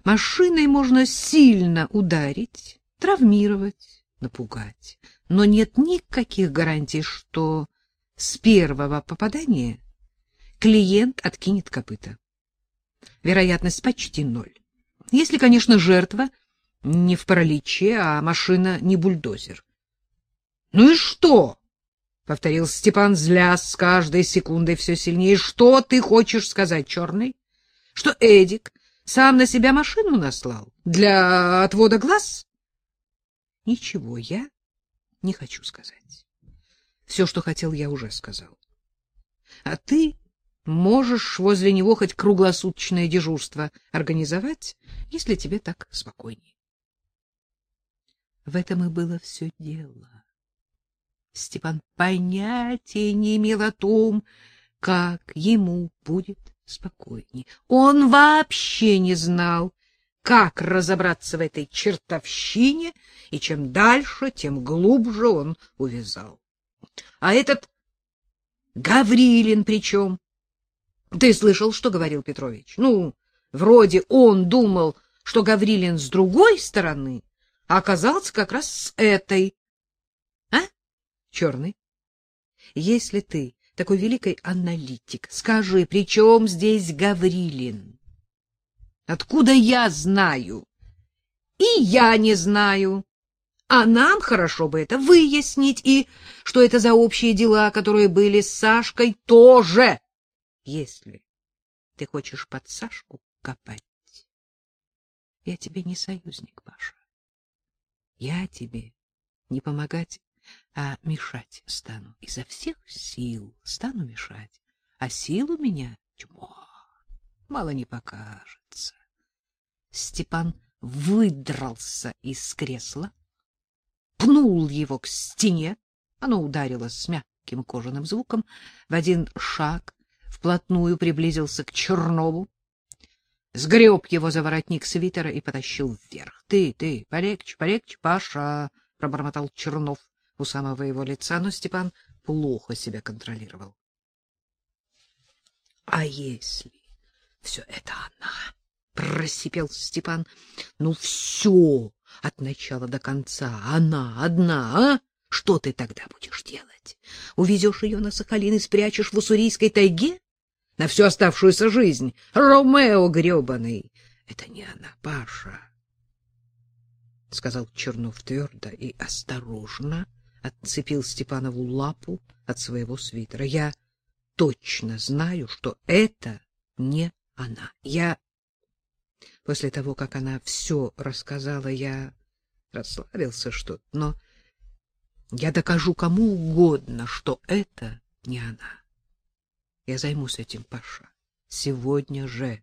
Машиной можно сильно ударить, травмировать, напугать, но нет никаких гарантий, что с первого попадания клиент откинет копыта. Вероятность почти 0. Если, конечно, жертва не в параличе, а машина не бульдозер. — Ну и что? — повторил Степан, злясь с каждой секундой все сильнее. — Что ты хочешь сказать, Черный? Что Эдик сам на себя машину наслал? Для отвода глаз? — Ничего я не хочу сказать. Все, что хотел, я уже сказал. А ты можешь возле него хоть круглосуточное дежурство организовать, если тебе так спокойнее. В этом и было все дело. Степан понятия не имел о том, как ему будет спокойнее. Он вообще не знал, как разобраться в этой чертовщине, и чем дальше, тем глубже он увязал. А этот Гаврилин причем? Ты слышал, что говорил Петрович? Ну, вроде он думал, что Гаврилин с другой стороны, а оказался как раз с этой. А? Черный, если ты такой великий аналитик, скажи, при чем здесь Гаврилин? Откуда я знаю? И я не знаю. А нам хорошо бы это выяснить, и что это за общие дела, которые были с Сашкой, тоже, если ты хочешь под Сашку копать. Я тебе не союзник, Паша. Я тебе не помогать, а мешать стану. Изо всех сил стану мешать. А сил у меня тьма, мало не покажется. Степан выдрался из кресла, пнул его к стене. Оно ударило с мягким кожаным звуком. В один шаг вплотную приблизился к Чернову, сгреб его за воротник свитера и потащил вверх. — Ты, полегче, Паша, — пробормотал Чернов у самого его лица, но Степан плохо себя контролировал. — А если все это она? — просипел Степан. — Ну все, от начала до конца, она одна, а? Что ты тогда будешь делать? Увезешь ее на Сахалин и спрячешь в уссурийской тайге? На всю оставшуюся жизнь. Ромео гребаный. Это не она, Паша, — сказал Чернов твердо и осторожно отцепил Степанову лапу от своего свитера. Я точно знаю, что это не она. После того, как она все рассказала, я расслабился что-то, но я докажу кому угодно, что это не она. Я займусь этим, Паша, сегодня же.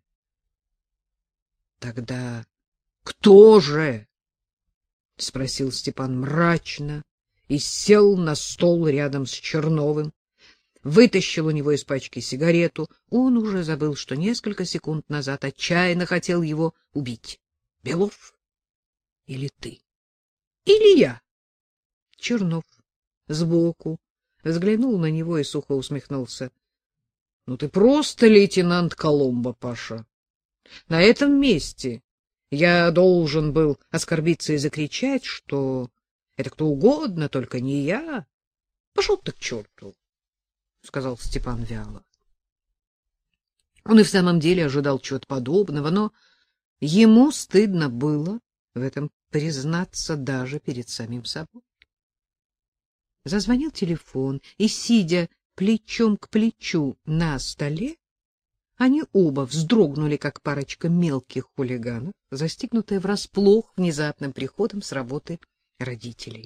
Тогда кто же? — спросил Степан мрачно и сел на стол рядом с Черновым, вытащил у него из пачки сигарету. Он уже забыл, что несколько секунд назад отчаянно хотел его убить. — Белов? Или ты? Или я? Чернов сбоку взглянул на него и сухо усмехнулся. — Ну ты просто лейтенант Коломбо, Паша. На этом месте я должен был оскорбиться и закричать, что это кто угодно, только не я. Пошел ты к черту, — сказал Степан вяло. Он и в самом деле ожидал чего-то подобного, но ему стыдно было в этом признаться даже перед самим собой. Зазвонил телефон, и, сидя плечом к плечу на столе, они оба вздрогнули, как парочка мелких хулиганов, застигнутая врасплох внезапным приходом с работы родителей.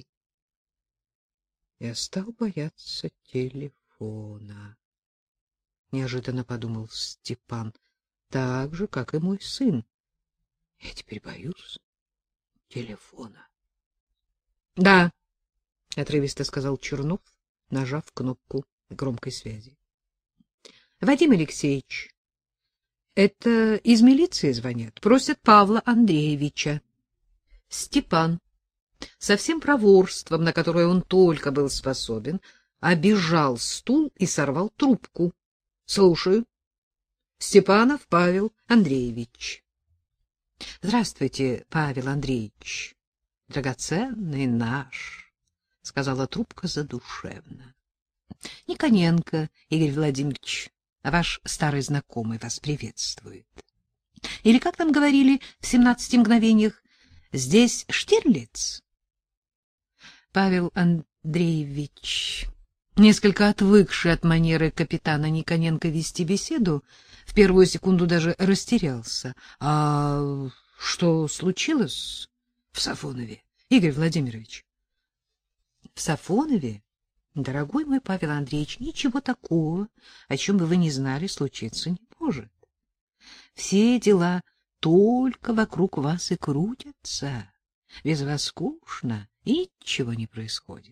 Я стал бояться телефона. Неожиданно подумал Степан, так же, как и мой сын. Я теперь боюсь телефона. — Да, — отрывисто сказал Чернов, нажав кнопку громкой связи. — Вадим Алексеевич, это из милиции звонят, просят Павла Андреевича. Степан, со всем проворством, на которое он только был способен, обежал стул и сорвал трубку. — Слушаю. Степанов Павел Андреевич. — Здравствуйте, Павел Андреевич, драгоценный наш, — сказала трубка задушевно. — Никоненко Игорь Владимирович, ваш старый знакомый, вас приветствует. Или, как там говорили в 17 мгновениях, здесь Штирлиц? Павел Андреевич, несколько отвыкший от манеры капитана Никоненко вести беседу, в первую секунду даже растерялся. — А что случилось в Сафонове, Игорь Владимирович? — В Сафонове, дорогой мой Павел Андреевич, ничего такого, о чем бы вы не знали, случиться не может. Все дела только вокруг вас и крутятся. Без вас скучно, и ничего не происходит.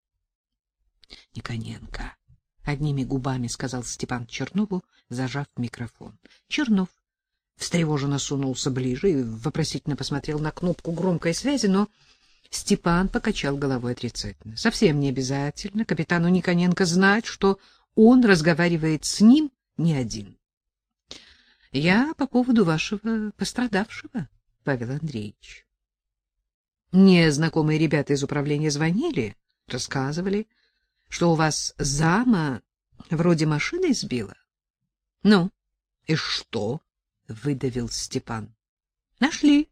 — Никоненко, — одними губами сказал Степан Чернову, зажав микрофон. Чернов встревоженно сунулся ближе и вопросительно посмотрел на кнопку громкой связи, но Степан покачал головой отрицательно. Совсем не обязательно капитану Никоненко знать, что он разговаривает с ним не один. — Я по поводу вашего пострадавшего, Павел Андреевич. Мне знакомые ребята из управления звонили, рассказывали, что у вас зама вроде машины сбила. — Ну, и что? — выдавил Степан. — Нашли.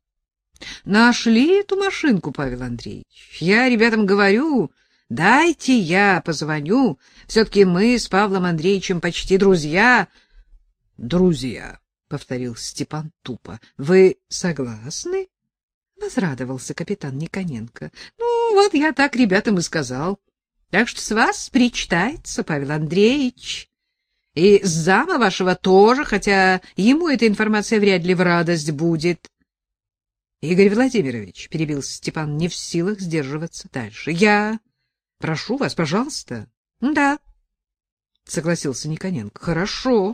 Нашли эту машинку, Павел Андреевич. Я ребятам говорю, дайте я позвоню. Все-таки мы с Павлом Андреевичем почти друзья. — Друзья, — повторил Степан тупо. — Вы согласны? — возрадовался капитан Никоненко. — Ну, вот я так ребятам и сказал. Так что с вас причитается, Павел Андреевич. И с зама вашего тоже, хотя ему эта информация вряд ли в радость будет. — Игорь Владимирович, — перебил Степан, не в силах сдерживаться дальше, — я прошу вас, пожалуйста. — Да, — согласился Никоненко. — Хорошо.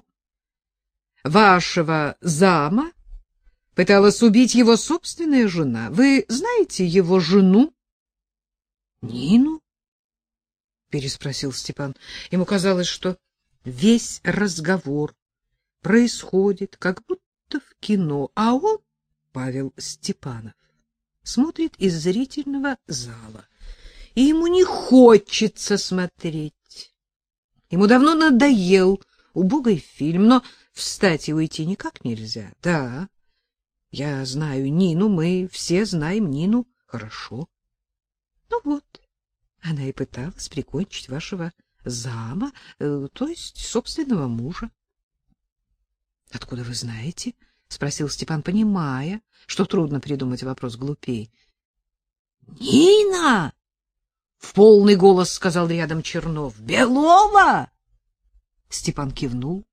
Вашего зама пыталась убить его собственная жена. Вы знаете его жену? — Нину? — переспросил Степан. Ему казалось, что весь разговор происходит как будто в кино, а он, Павел Степанов, смотрит из зрительного зала, и ему не хочется смотреть. Ему давно надоел убогий фильм, но встать и уйти никак нельзя. Да, я знаю Нину, мы все знаем Нину хорошо. Ну вот, она и пыталась прикончить вашего зама, то есть собственного мужа. — Откуда вы знаете? — спросил Степан, понимая, что трудно придумать вопрос глупее. — Нина! — в полный голос сказал рядом Чернов. — Белова! Степан кивнул.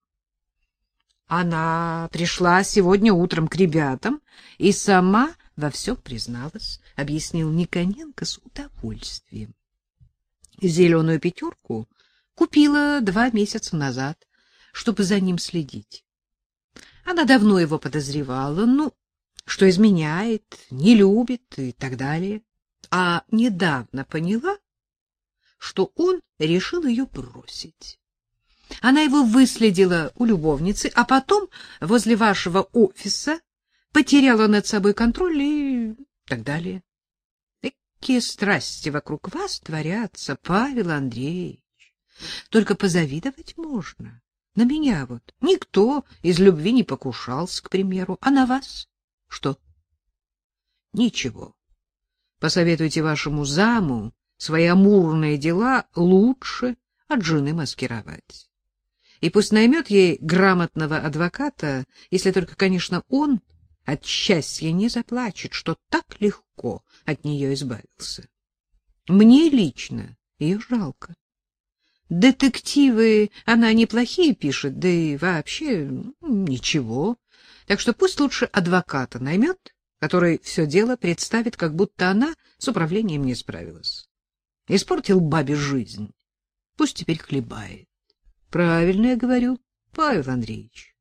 Она пришла сегодня утром к ребятам и сама во всем призналась, — объяснил Никоненко с удовольствием. Зеленую пятерку купила 2 месяца назад, чтобы за ним следить. Она давно его подозревала, ну, что изменяет, не любит и так далее. А недавно поняла, что он решил ее бросить. Она его выследила у любовницы, а потом возле вашего офиса потеряла над собой контроль и так далее. Какие страсти вокруг вас творятся, Павел Андреевич. Только позавидовать можно. На меня вот никто из любви не покушался, к примеру, а на вас что? Ничего. Посоветуйте вашему заму свои амурные дела лучше от жены маскировать. И пусть наймет ей грамотного адвоката, если только, конечно, он от счастья не заплачет, что так легко от нее избавился. Мне лично ее жалко. Детективы она неплохие пишет, да и вообще ничего. Так что пусть лучше адвоката наймет, который все дело представит, как будто она с управлением не справилась. Испортил бабе жизнь. Пусть теперь хлебает. Правильно я говорю, Павел Андреевич?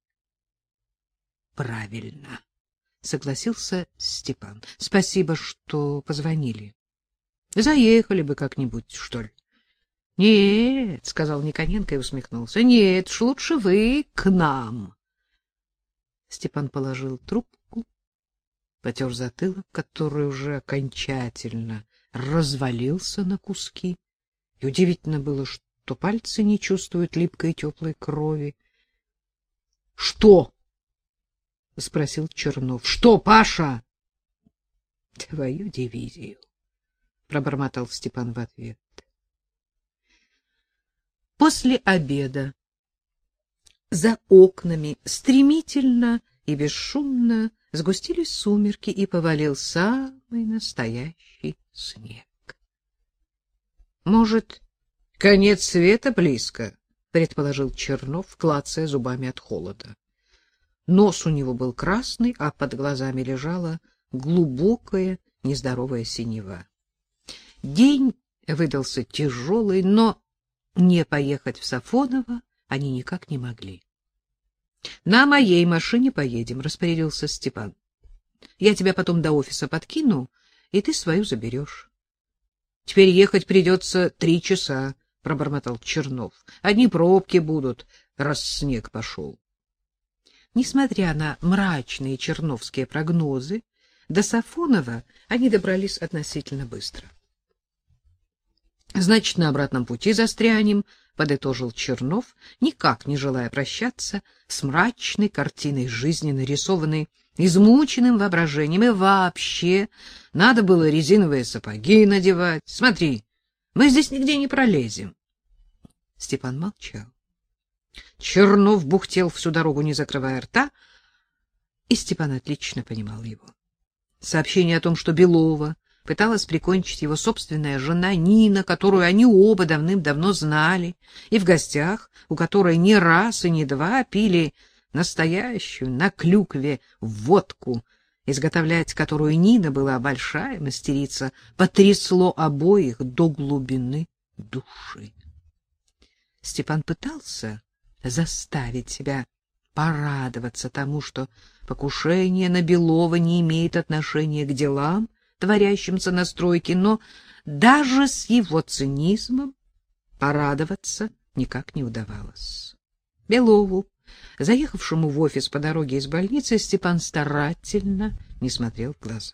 Правильно, согласился Степан. Спасибо, что позвонили. Заехали бы как-нибудь, что ли? Нет, сказал Никоненко и усмехнулся. Нет, уж лучше вы к нам. Степан положил трубку потер затылок, который уже окончательно развалился на куски, и удивительно было, что пальцы не чувствуют липкой теплой крови. — Что? — спросил Чернов. — Что, Паша? — Твою дивизию, — пробормотал Степан в ответ. После обеда за окнами стремительно и бесшумно сгустились сумерки, и повалил самый настоящий снег. — Может, конец света близко, — предположил Чернов, клацая зубами от холода. Нос у него был красный, а под глазами лежала глубокая нездоровая синева. День выдался тяжелый, но не поехать в Сафоново они никак не могли. — На моей машине поедем, — распорядился Степан. — Я тебя потом до офиса подкину, и ты свою заберешь. — Теперь ехать придется 3 часа, — пробормотал Чернов. — Одни пробки будут, раз снег пошел. Несмотря на мрачные черновские прогнозы, до Сафонова они добрались относительно быстро. — Значит, на обратном пути застрянем, — подытожил Чернов, никак не желая прощаться с мрачной картиной жизни, нарисованной измученным воображением. И вообще надо было резиновые сапоги надевать. Смотри, мы здесь нигде не пролезем. Степан молчал. Чернов бухтел всю дорогу, не закрывая рта, и Степан отлично понимал его. Сообщение о том, что Белова пыталась прикончить его собственная жена Нина, которую они оба давным-давно знали, и в гостях, у которой не раз и не два пили настоящую на клюкве водку, изготовлять которую Нина была большая мастерица, потрясло обоих до глубины души. Степан пытался заставить себя порадоваться тому, что покушение на Белова не имеет отношения к делам, творящимся на стройке, но даже с его цинизмом порадоваться никак не удавалось. Белову, заехавшему в офис по дороге из больницы, Степан старательно не смотрел в глаза.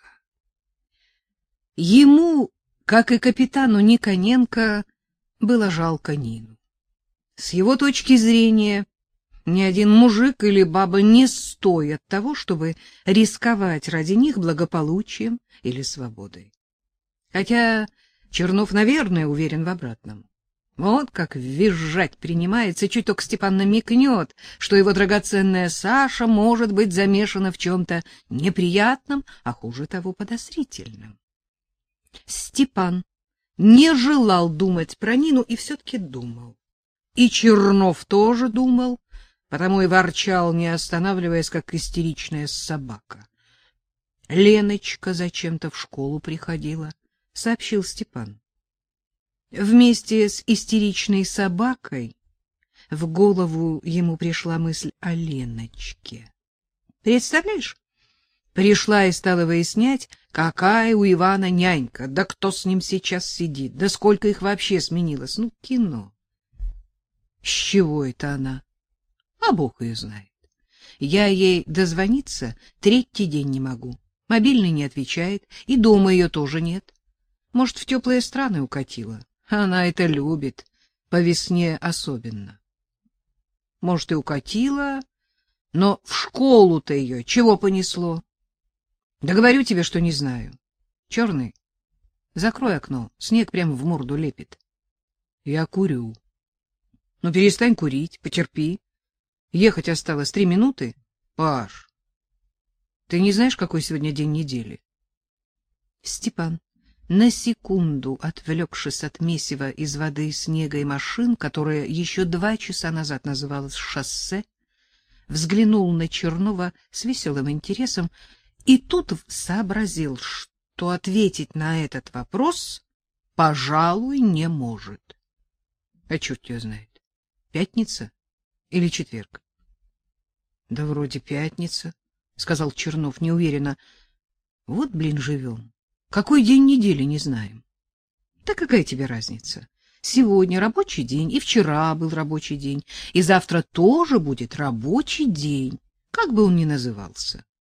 Ему, как и капитану Никоненко, было жалко Нину. С его точки зрения, ни один мужик или баба не стоят того, чтобы рисковать ради них благополучием или свободой. Хотя Чернов, наверное, уверен в обратном. Вот как визжать принимается, чуть только Степан намекнет, что его драгоценная Саша может быть замешана в чем-то неприятном, а хуже того подозрительном. Степан не желал думать про Нину и все-таки думал. И Чернов тоже думал, потому и ворчал, не останавливаясь, как истеричная собака. Леночка зачем-то в школу приходила, — сообщил Степан. Вместе с истеричной собакой в голову ему пришла мысль о Леночке. Представляешь, пришла и стала выяснять, какая у Ивана нянька, да кто с ним сейчас сидит, да сколько их вообще сменилось. Ну, кино. С чего это она? А Бог ее знает. Я ей дозвониться 3-й день не могу. Мобильный не отвечает, и дома ее тоже нет. Может, в теплые страны укатила. Она это любит, по весне особенно. Может, и укатила, но в школу-то ее чего понесло? Да говорю тебе, что не знаю. Черный, закрой окно, снег прямо в морду лепит. Я курю. Ну, перестань курить, потерпи. Ехать осталось 3 минуты. Паш, ты не знаешь, какой сегодня день недели? Степан, на секунду отвлекшись от месива из воды, снега и машин, которое еще 2 часа назад называлось шоссе, взглянул на Чернова с веселым интересом и тут сообразил, что ответить на этот вопрос, пожалуй, не может. А черт его знает. Пятница или четверг? — Да вроде пятница, — сказал Чернов неуверенно. — Вот, блин, живем. Какой день недели не знаем. — Да какая тебе разница? Сегодня рабочий день, и вчера был рабочий день, и завтра тоже будет рабочий день, как бы он ни назывался.